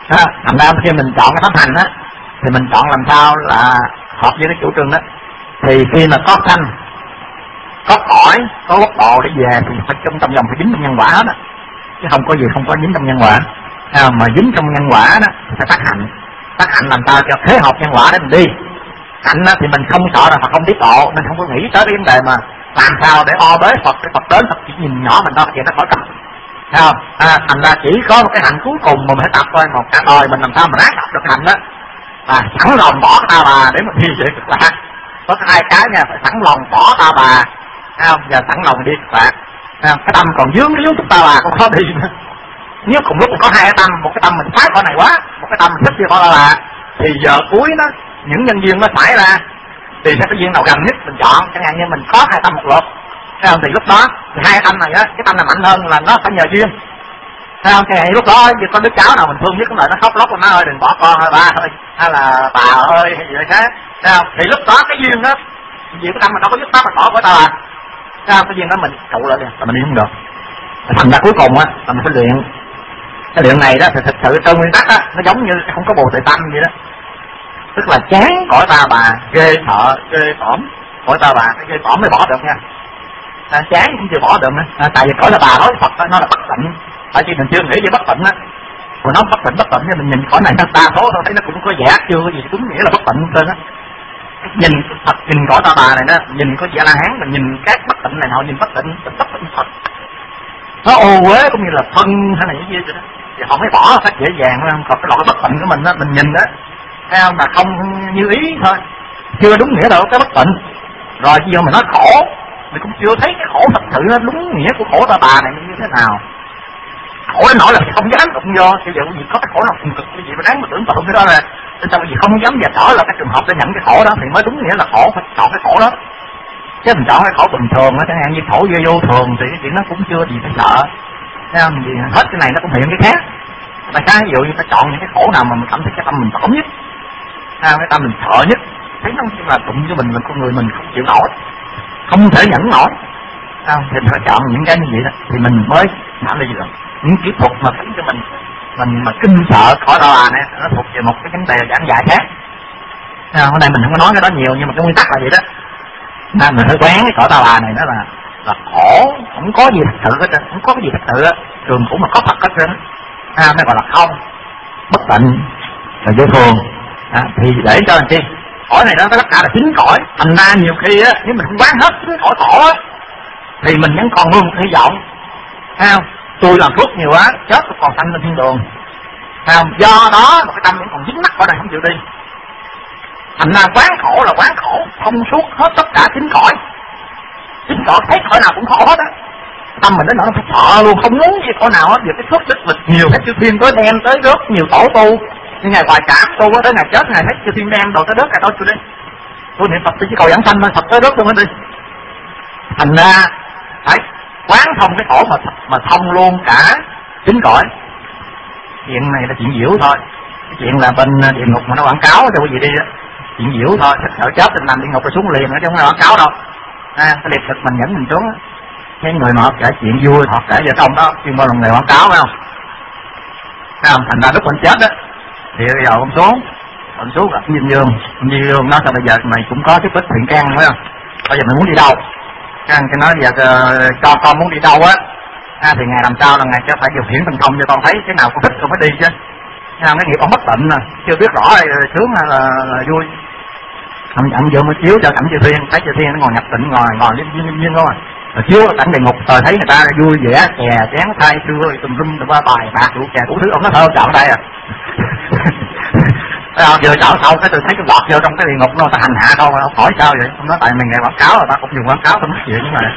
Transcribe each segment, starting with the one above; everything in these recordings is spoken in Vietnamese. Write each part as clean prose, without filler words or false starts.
Thành ra khi mình chọn cái pháp hành á thì mình chọn làm sao là hợp với cái chủ trương đó. Thì khi mà có sanh, có cõi, có quốc độ để về thì phải trong vòng phải dính trong nhân quả hết á, chứ không có gì không có dính trong nhân quả. Mà dính trong nhân quả đó thì phải tác hạnh. Tác hạnh làm sao cho thế hợp nhân quả để mình đi. Hạnh thì mình không sợ là Phật không tiết độ, nên không có nghĩ tới cái vấn đề mà làm sao để o bế Phật, để Phật đến Phật chỉ nhìn nhỏ mình đó, vậy nó khỏi cần. Thấy không? Thành ra chỉ có một cái hạnh cuối cùng mà mình phải tập thôi, một cả đời mình làm sao mà ráng tập được hạnh đó, sẵn lòng bỏ ta bà để mà đi về cực lạc. Có hai cái nha, phải sẵn lòng bỏ ta bà, thấy không? Và sẵn lòng đi cực lạc. Cái tâm còn dướng cái chút ta bà cũng khó đi nữa. Nếu cùng lúc có hai cái tâm, một cái tâm mình phái khỏi này quá, một cái tâm mình thích đi khỏi ta bà, thì giờ cuối nó những nhân duyên nó xảy ra thì sẽ cái duyên nào gần nhất mình chọn. Chẳng hạn như mình có hai tâm một lượt, thấy không? Thì lúc đó thì hai tâm này á, cái tâm nào mạnh hơn là nó phải nhờ duyên, thấy không? Thì lúc đó như có đứa cháu nào mình thương nhất cũng lại nó khóc lóc là nó ơi đừng bỏ con ơi ba ơi, hay là bà ơi hay gì vậy khác, thấy không? Thì lúc đó cái duyên đó, vì cái tâm mình đâu có dứt pháp mà bỏ của ta là, thấy không? Cái duyên đó mình trụ lại là mình đi không được. Thành ra cuối cùng á là mình phải luyện. Cái luyện này đó thì thực sự trong nguyên tắc á nó giống như không có bồ tề tâm vậy đó, tức là chán cõi ta bà, ghê sợ ghê tởm cõi ta bà, cái ghê tởm mới bỏ được nha. Chán cũng chưa bỏ được nữa. Tại vì cõi ta bà nói Phật đó, nó là bất tịnh. Tại vì mình chưa nghĩ về bất tịnh á, rồi nó bất tịnh nhưng mình nhìn cõi này ta số thôi thấy nó cũng có vẻ chưa có gì đúng nghĩa là bất tịnh tên á. Nhìn Phật, nhìn cõi ta bà này đó, nhìn có vẻ la hán, mình nhìn các bất tịnh này họ nhìn bất tịnh Phật, nó ô uế cũng như là phân hay là những gì vậy đó, thì họ mới bỏ cách dễ dàng không? Còn cái loại bất tịnh của mình đó, mình nhìn đó, thấy không, mà không như ý thôi, chưa đúng nghĩa đâu cái bất tịnh. Rồi bây giờ mình nói khổ, mình cũng chưa thấy cái khổ thật sự nó đúng nghĩa của khổ ta bà này như thế nào. Khổ đến nỗi là không dám đụng vô, bây giờ gì có cái khổ nào cùng cực cái gì mà đáng mà tưởng tượng cái đó là, nên sao cái gì không dám và trở là cái trường hợp để nhận cái khổ đó thì mới đúng nghĩa là khổ, phải chọn cái khổ đó. Chứ mình chọn cái khổ bình thường á, chẳng hạn như khổ vô thường thì cái chuyện nó cũng chưa gì phải sợ, thấy không? Vì hết cái này nó cũng hiện cái khác. Tại sao ví dụ như ta chọn những cái khổ nào mà mình cảm thấy cái tâm mình tổn nhất, cái tâm mình sợ nhất, thấy nó là đụng cho mình con người mình không chịu nổi, không thể nhẫn nổi, thì mình phải chọn những cái như vậy đó thì mình mới làm được gì được. Những kỹ thuật mà khiến cho mình mà kinh sợ khỏi đó này nó thuộc về một cái vấn đề giảng dạy khác. Hôm nay mình không có nói cái đó nhiều nhưng mà cái nguyên tắc là vậy đó. Nên mình phải quán cái cõi ta bà này đó là khổ, không có gì thật sự hết trơn, không có cái gì thật sự á, thường cũng mà có Phật hết trơn, mới gọi là không, bất tịnh, là vô thường. Thì để cho làm chi? Cõi này đó tất cả là chính cõi, thành ra nhiều khi á, nếu mình không quán hết cái cõi khổ á, thì mình vẫn còn luôn hy vọng, thấy không? Tôi làm phước nhiều quá, chết tôi còn sanh lên thiên đường, thấy không? Do đó một cái tâm vẫn còn dính mắc ở đây không chịu đi. Thành ra quán khổ là quán khổ thông suốt hết tất cả chính cõi thấy cõi nào cũng khổ hết á. Tâm mình đến nỗi nó phải sợ luôn, không muốn gì cõi nào hết. Vì cái phước đức lịch nhiều các chư thiên tới đem tới rất nhiều tổ tu, như ngày Hoài Cảm tu tới ngày chết ngày thấy chư thiên đem đồ tới đất ngày đó tôi đi, tôi niệm Phật tôi chỉ cầu giảng sanh thôi, Phật tới đất tôi mới đi. Thành ra phải quán thông cái khổ mà thông luôn cả chính cõi. Chuyện này là chuyện diễu thôi, cái chuyện là bên địa ngục mà nó quảng cáo cho quý vị đi á, chuyện diễu thôi, sợ chết thì làm địa ngục rồi xuống liền chứ không phải quảng cáo đâu. Cái liệt thực mình dẫn mình xuống, cái người mà họ kể chuyện vui họ kể về ông đó chuyên môn là người quảng cáo phải không? Thành ra lúc mình chết á thì bây giờ ông xuống gặp Diêm Dương nói sao bây giờ mày cũng có chút ít thiện căn phải không? Bây giờ mày muốn đi đâu? Cái nói giờ cho con muốn đi đâu á, thì ngày làm sao là ngày cho phải điều khiển thần thông cho con thấy cái nào con thích con mới đi chứ. Cái nghiệp ông bất tịnh nè, chưa biết rõ sướng hay là vui. Ông vừa mới chiếu cho cảnh chư thiên, thấy chư thiên nó ngồi nhập tịnh ngồi liên không à. Rồi chiếu cảnh địa ngục rồi thấy người ta vui vẻ chè chén thay xưa tùm lum qua bài bạc rượu chè đủ thứ, ông nó thơ chọn đây à. Vừa chọn xong cái tôi thấy cái lọt vô trong cái địa ngục nó ta hành hạ đâu mà ông hỏi sao vậy? Ông nói tại mình ngày quảng cáo rồi ta cũng dùng quảng cáo tôi nói chuyện nhưng mà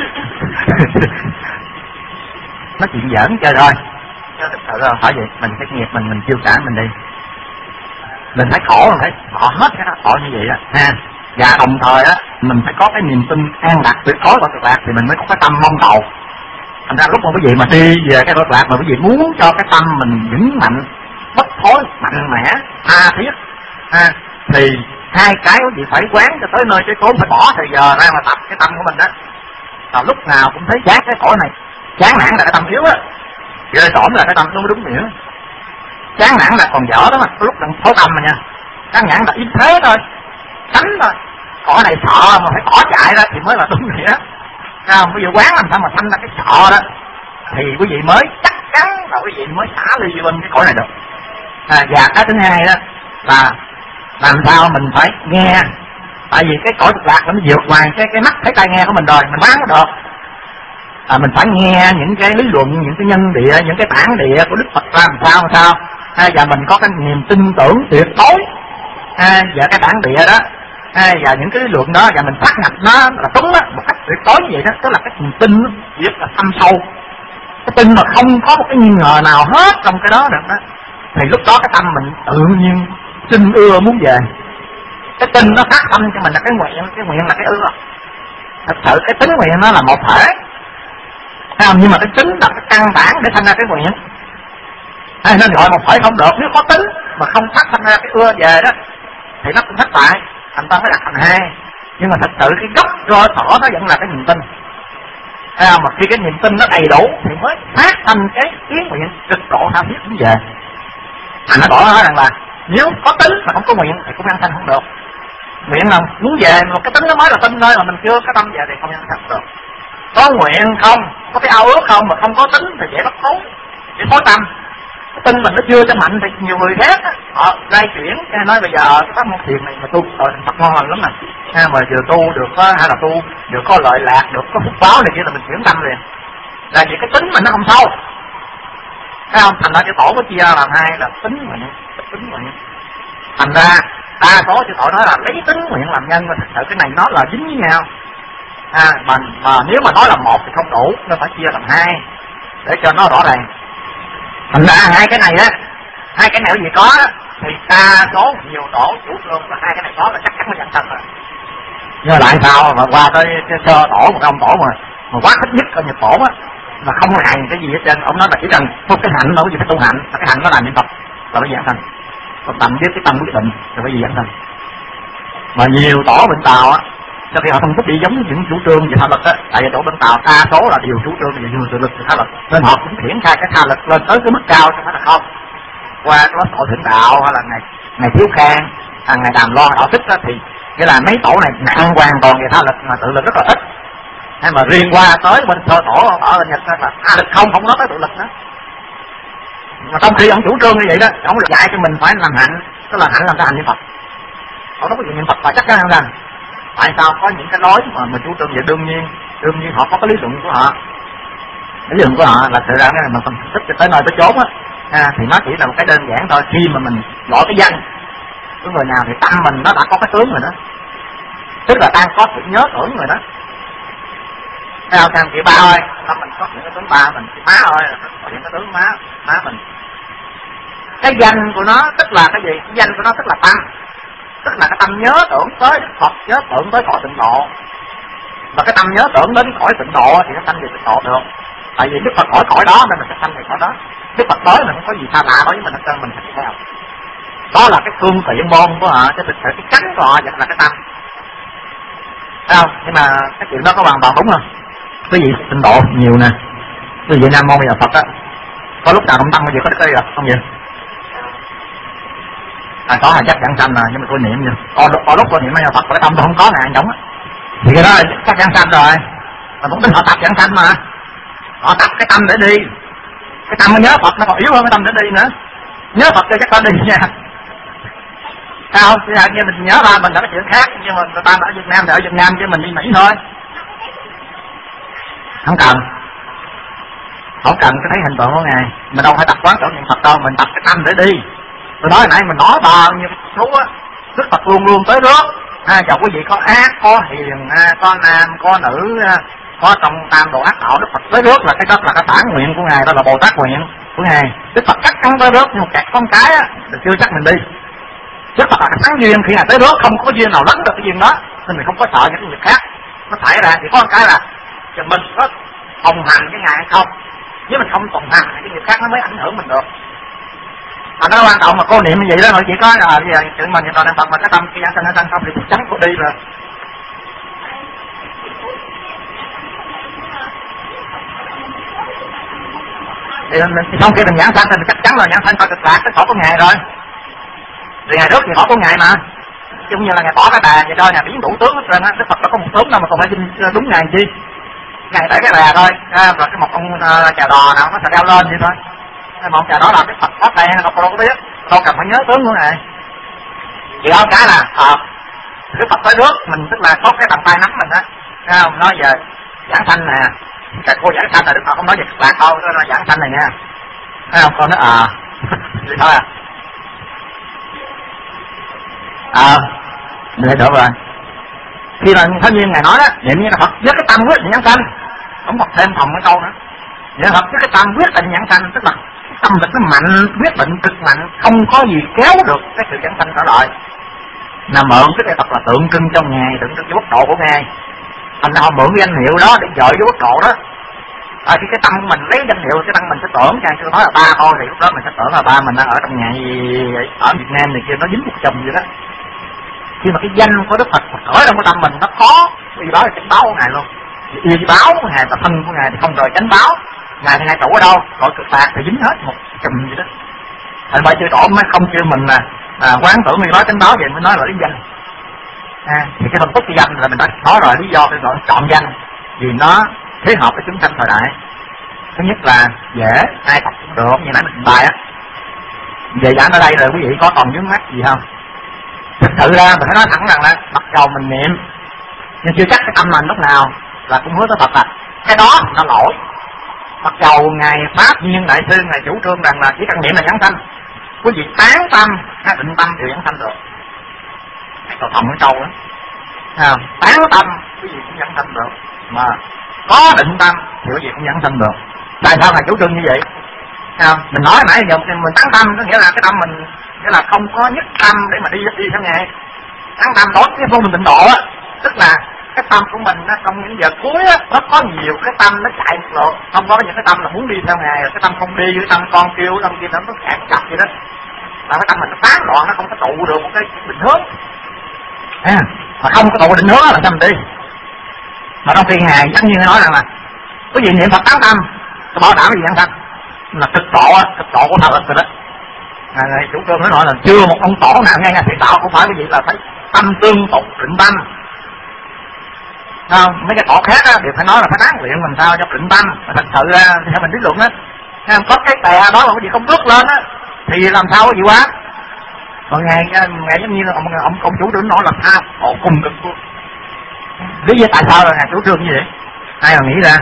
nói chuyện giỡn chơi thôi. Chứ thực sự là phải vậy, mình cái nghiệp mình chiêu trả mình đi. Mình thấy khổ rồi thấy bỏ hết cái đó khổ như vậy á ha. Và đồng thời á mình phải có cái niềm tin an lạc tuyệt đối vào cực lạc thì mình mới có cái tâm mong cầu. Thành ra lúc mà quý vị mà đi về cái cực lạc mà quý vị muốn cho cái tâm mình vững mạnh, bất thối, mạnh mẽ, tha thiết thì hai cái quý vị phải quán cho tới nơi cái cốn, phải bỏ thời giờ ra mà tập cái tâm của mình đó. Rồi lúc nào cũng thấy chán cái cõi này, chán nản là cái tâm yếu á, ghê tởm là cái tâm nó mới đúng nghĩa. chán nản là còn dở đó mà, lúc đừng thối tâm mà nha, chán nản là yếu thế thôi, tránh thôi. Cỏ này sợ mà phải cỏ chạy đó thì mới là đúng nghĩa. Không, bây giờ quán làm sao mà thanh ra cái sợ đó thì quý vị mới chắc chắn là quý vị mới xả ly bên cái cõi này được. Và cái thứ hai đó là làm sao mình phải nghe, tại vì cái cõi cực lạc nó vượt ngoài cái mắt thấy tai nghe của mình rồi, mình bán nó được. Mình phải nghe những cái lý luận, những cái nhân địa, những cái bản địa của Đức Phật ra làm sao, và mình có cái niềm tin tưởng tuyệt đối và cái bản địa đó, và những cái lý luận đó, và mình phát nhập nó là đúng đó, một cách tuyệt đối như vậy đó, tức là cái niềm tin rất là thâm sâu, cái tin mà không có một cái nghi ngờ nào hết trong cái đó được đó, thì lúc đó cái tâm mình tự nhiên xin ưa muốn về. Cái tin nó phát tâm cho mình là cái nguyện là cái ưa. Thật sự cái tính nguyện nó là một thể, nhưng mà cái tính là cái căn bản để thành ra cái nguyện. Nên gọi một thể không được, nếu có tính mà không phát thành ra cái ưa về đó thì nó cũng thất bại, thành ta phải đặt thành hai. Nhưng mà thật sự cái gốc cơ sở nó vẫn là cái niềm tin. Mà khi cái niềm tin nó đầy đủ thì mới phát thành cái ý nguyện cực độ tha thiết cũng về. Nó bỏ nói rằng là nếu có tính mà không có nguyện thì cũng an sanh không được. Nguyện là muốn về mà cái tính nó mới là tin thôi, mà mình chưa có tâm về thì không an sanh được. Có nguyện không, có cái ao ước không mà không có tính thì dễ bắt thối, dễ thối tâm. Cái tin mình nó chưa cho mạnh thì nhiều người khác họ lay chuyển, nói bây giờ cái pháp môn thiền này mà tu Phật ngon lành lắm nè, mà vừa tu được hay là tu được có lợi lạc, được có phúc báo này kia là mình chuyển tâm liền. Là vì cái tính mình nó không sâu, thấy không? Thành ra cái tổ có chia làm hai là tính nguyện. Thành ra đa số chư tổ nói là lấy tính nguyện làm nhân, mà thật sự cái này nó là dính với nhau. Mà nếu mà nói là một thì không đủ, nó phải chia làm hai để cho nó rõ ràng. Thành ra hai cái này gì có thì đa số nhiều tổ chủ trương là hai cái này có là chắc chắn nó nhận thân rồi. Nhưng mà tại sao mà qua tới cái sơ tổ một ông tổ mà quá thích nhất ở Nhật tổ á, mà không làm cái gì hết trơn, ông nói là chỉ cần một cái hạnh đâu, cái gì phải tu hạnh, cái hạnh nó làm niệm Phật là phải giảng thân, còn tầm với cái tâm quyết định là phải giảng thân. Mà nhiều tổ bên Tàu á, sau khi họ không thích đi giống những chủ trương về tha lực á, tại vì tổ bên Tàu đa số là điều chủ trương về nhiều tự lực về tha lực, nên họ cũng triển khai cái tha lực lên tới cái mức cao chứ phải là không. Qua cái lớp tổ thượng đạo hay là ngày Thiếu Khang, ngày Đàm Loan đạo thích á, thì cái là mấy tổ này nặng hoàn toàn về tha lực mà tự lực rất là ít. Hay mà riêng qua tới bên sơ tổ ở Nhật là tha lực không nói tới tự lực nữa. Mà trong khi ông chủ trương như vậy đó, ông dạy cho mình phải làm hạnh, tức là hạnh làm cái hành niệm Phật. Ông nói có chuyện niệm Phật và chắc chắn không rằng. Tại sao có những cái nói mà mình chủ trương vậy? Đương nhiên họ có cái lý luận của họ. Lý luận của họ là thực ra cái này mình phân tích tới nơi tới chốn á, thì nó chỉ là một cái đơn giản thôi. Khi mà mình gọi cái danh của người nào thì tâm mình nó đã có cái tướng rồi đó, tức là đang có sự nhớ tưởng rồi đó. Theo chị ba ơi, tâm mình có những cái tướng ba mình, chị má ơi có những cái tướng má mình. Cái danh của nó tức là cái gì? Cái danh của nó tức là tâm, tức là cái tâm nhớ tưởng tới Đức Phật, nhớ tưởng tới cõi tịnh độ. Và cái tâm nhớ tưởng đến cõi tịnh độ thì nó sanh về tịnh độ được. Tại vì Đức Phật khỏi cõi đó nên mình sẽ sanh về cõi đó. Đức Phật tới mình không có gì xa lạ đối với mình hết trơn, mình phải đi theo. Đó là cái phương tiện môn của họ, chứ thực sự cái cánh của họ vẫn là cái tâm. Thấy không? Nhưng mà cái chuyện đó có hoàn toàn đúng không? Quý vị tịnh độ nhiều nè, quý vị Nam Mô Nhà Phật á, có lúc nào trong tâm quý vị có đức đây không vậy? Có là chắc chắn sanh rồi, nhưng mà tôi niệm vậy. Có lúc tôi niệm Nhà Phật, cái tâm tôi không có nè, giống á. Thì cái đó là chắc chắn sanh rồi. Mà cũng tin họ tập giảng sanh mà. Họ tập cái tâm để đi. Cái tâm nó nhớ Phật nó còn yếu hơn cái tâm để đi nữa. Nhớ Phật cho chắc có đi nha. Sao? Thì như mình nhớ ra mình là cái chuyện khác, nhưng mà người ta ở Việt Nam thì ở Việt Nam chứ mình đi Mỹ thôi. Không cần cái thấy hình tượng của Ngài. Mình đâu phải tập quán tưởng niệm Phật đâu, mình tập cái tâm để đi. Tôi nói nãy mình nói bao nhiêu số á, Đức Phật luôn luôn tới rước. Chào quý vị có ác, có hiền, có nam, có nữ, có trong tam đồ ác đạo, Đức Phật tới rước là cái đó là cái bản nguyện của Ngài, đó là Bồ Tát nguyện của Ngài. Đức Phật chắc chắn tới rước, nhưng mà kẹt con cái á, thì chưa chắc mình đi. Đức Phật là cái sáng duyên, khi Ngài tới rước không có duyên nào lấn được cái duyên đó, nên mình không có sợ những việc khác. Nó xảy ra chỉ có một cái là mình có đồng hành với Ngài hay không. Nếu mình không đồng hành thì cái việc khác nó mới ảnh hưởng mình được. Mà nó quan trọng mà cô niệm như vậy đó, mà chỉ có bây giờ chuyện mình hiện tại Phật mà cái tâm khi ăn sanh không thì chắc chắn cô đi rồi. thì xong khi mình giảng sanh thì chắc chắn là giảng sanh coi cực lạc cái cõi của ngài rồi. Thì ngày trước thì cõi của ngài mà, giống như là ngài bỏ cái đà vậy thôi, ngài biến đủ tướng hết trơn á. Đức Phật nó có một tướng đâu mà còn phải đúng ngài chi, ngài đẩy cái đà thôi, rồi cái một ông chà đò nào nó sẽ đeo lên vậy thôi. Một ông chà đó là cái Phật có tay đâu có biết, đâu cần phải nhớ tướng của ngài. Chỉ có cái là cái Phật tới nước mình, tức là có cái bàn tay nắm mình á, không nói về giảng sanh nè, cái cô giảng sanh là Đức Phật không nói về cực lạc đâu, nó giảng sanh này nha, thấy không? Con nói vậy thôi mình thấy được rồi. Khi mà tất nhiên ngài nói đó, niệm như là Phật với cái tâm quyết định giảng sanh, không còn thêm phòng cái câu nữa. Vậy Phật với cái tâm quyết định giảng sanh, tức là tâm lực nó mạnh, quyết định cực mạnh, không có gì kéo được cái sự giảng sanh trở lại. Là mượn cái cây Phật là tượng trưng cho ngài, tượng trưng cho quốc độ của ngài. Thành ra họ mượn cái danh hiệu đó để dời cái quốc độ đó. Khi cái tâm của mình lấy danh hiệu, cái tâm mình sẽ tưởng cho tôi nói là ba thôi, thì lúc đó mình sẽ tưởng là ba mình đang ở trong nhà ở Việt Nam này kia, nó dính một chùm vậy đó. Khi mà cái danh của Đức Phật ở trong cái tâm mình nó khó, vì đó là chánh báo của ngài luôn. Y báo của ngài và thân của ngài thì không rời chánh báo. Ngài thì ngài trụ ở đâu, cõi cực lạc thì dính hết một chùm vậy đó. Thành bởi chư tổ mới không kêu mình là quán tưởng như nói chánh báo vậy, mới nói là lý danh. Thì cái phân tích cái danh là mình đã nói rồi, lý do tôi gọi chọn danh vì nó thế hợp với chúng sanh thời đại. Thứ nhất là dễ, ai tập cũng được, như nãy mình trình bày á. Về giảng ở đây rồi quý vị có còn vướng mắt gì không? Thực sự ra mình phải nói thẳng rằng là mặc dầu mình niệm nhưng chưa chắc cái tâm mình lúc nào là cũng hướng tới Phật à. Cái đó là lỗi. Mặc dầu ngài Pháp Nhiên Đại Sư ngài chủ trương rằng là chỉ cần niệm là giảng sanh, quý vị tán tâm hay định tâm đều giảng sanh được. Còn thầm cái câu đó, tán tâm quý vị cũng giảng sanh được, mà có định tâm thì quý vị cũng giảng sanh được. Tại sao ngài chủ trương như vậy? Mình nói nãy giờ mình tán tâm có nghĩa là cái tâm mình nghĩa là không có nhất tâm để mà đi theo ngài. Tán tâm đối với cái môn mình tịnh độ á, tức là cái tâm của mình á, trong những giờ cuối á, nó có nhiều cái tâm nó chạy một lượt, không có những cái tâm là muốn đi theo ngài, cái tâm không đi, cái tâm con kêu, cái tâm kia nó cạn chặt vậy đó. Là cái tâm mình nó tán loạn, nó không có tụ được một cái định hướng. Mà không có tụ định hướng là sao mình đi? Mà trong khi ngài giống như nói rằng là có gì niệm Phật tán tâm, tôi bảo đảm cái gì ăn sanh là cực độ của Phật rồi đó. Ngài chủ trương nói là chưa một ông tổ nào nghe ngài thiện đạo cũng phải cái gì là phải tâm tương tục định tâm. Không, mấy cái tổ khác á thì phải nói là phải tán luyện làm sao cho định tâm. Mà thật sự ra thì theo mình lý luận á, có cái tè đó mà cái gì không bước lên á thì làm sao có gì quá. Còn ngài giống như là ông chủ trương nói là sao họ cùng cực luôn. Lý do tại sao là ngài chủ trương như vậy? Ai mà nghĩ ra?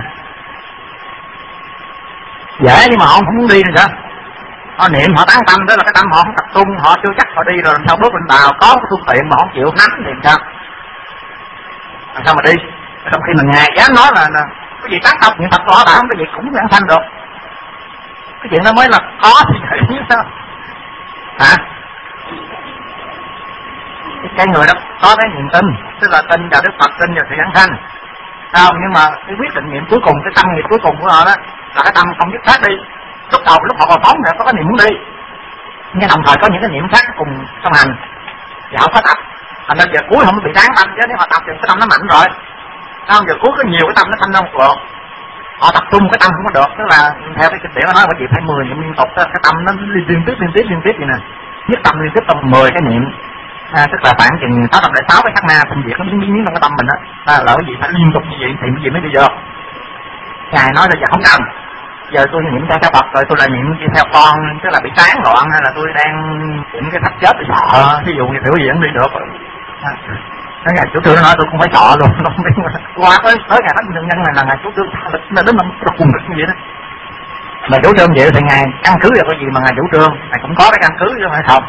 Dễ nhưng mà họ không muốn đi rồi sao? Họ niệm họ tán tâm đó là cái tâm họ không tập trung, họ chưa chắc họ đi rồi làm sao bước lên tàu, có cái phương tiện mà họ không chịu nắm thì làm sao? Làm sao mà đi? Trong khi mà ngài dám nói là cái gì tán tâm niệm Phật họ đảm cái gì cũng giảng sanh được. Cái chuyện đó mới là có thì vậy chứ sao? Hả? Cái người đó có cái niềm tin, tức là tin vào Đức Phật, tin vào sự giảng sanh. Không, nhưng mà cái quyết định niệm cuối cùng, cái tâm niệm cuối cùng của họ đó là cái tâm không dứt thoát đi. Lúc đầu lúc họ còn sống thì có cái niệm muốn đi, nhưng đồng thời có những cái niệm khác cùng song hành và họ có tập. Thành ra giờ cuối không bị tán tâm, chứ nếu họ tập thì cái tâm nó mạnh rồi. Không, giờ cuối có nhiều cái tâm nó thanh ra một lượt, họ tập trung cái tâm không có được, tức là theo cái kinh điển nó nói bởi vì phải 10 niệm liên tục, cái tâm nó liên tiếp vậy nè, nhất tâm liên tiếp trong 10 cái niệm. Tức là khoảng chừng 606 cái sát na phân diệt nó biến trong cái tâm mình đó. Là cái gì phải liên tục như vậy thì cái gì mới đi được. Ngài nói là giờ không cần, giờ tôi niệm theo Phật rồi tôi lại niệm theo con, tức là bị tán loạn hay là tôi đang niệm cái sắp chết tôi sợ, ví dụ như kiểu gì cũng đi được. Cái ngày chủ trương nó nói tôi cũng phải sợ luôn, nó không biết qua tới ngày Thánh Nhân này là ngày chủ trương là đến nó cùng cực như vậy đó. Mà chủ trương vậy thì ngài căn cứ vào cái gì mà ngài chủ trương, ngài cũng có cái căn cứ chứ không phải không.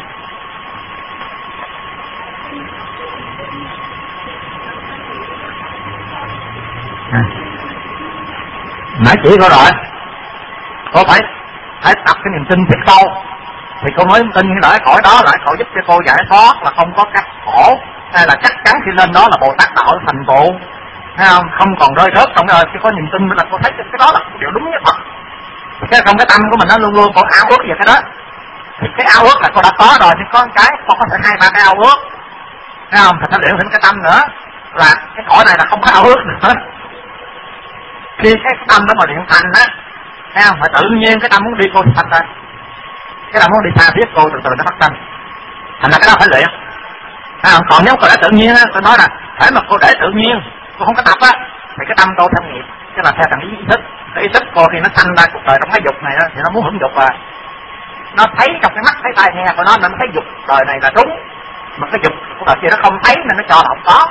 Nãy chỉ có rồi, cô phải tập cái niềm tin thiệt sâu thì cô mới tin như lại cõi đó lại cõi giúp cho cô giải thoát, là không có cắt khổ, hay là chắc chắn khi lên đó là Bồ Tát đạo thành tựu, thấy không? Không còn rơi rớt trong đời. Khi có niềm tin là cô thấy cái đó là điều đúng nhất thật. Cái trong cái tâm của mình nó luôn luôn có ao ước về cái đó, thì cái ao ước là cô đã có rồi, thì có một cái cô có thể 2-3 cái ao ước, thấy không? Thì nó luyện thêm cái tâm nữa là cái cõi này là không có ao ước nữa. Khi cái tâm đó mà luyện thành á thấy không? Mà tự nhiên cái tâm muốn đi cô thì phát sinh, cái tâm muốn đi xa thiết cô từ từ nó phát sinh, thành ra cái đó phải luyện. Còn nếu cô để tự nhiên á, tôi nói là phải mà cô để tự nhiên, cô không có tập á, thì cái tâm cô theo nghiệp, tức là theo thằng ý thức. Cái ý thức cô khi nó sanh ra cuộc đời trong cái dục này đó, thì nó muốn hưởng dục nó thấy trong cái mắt thấy tai nghe của nó nên nó thấy dục đời này là đúng, mà cái dục của đời kia nó không thấy nên nó cho là không có.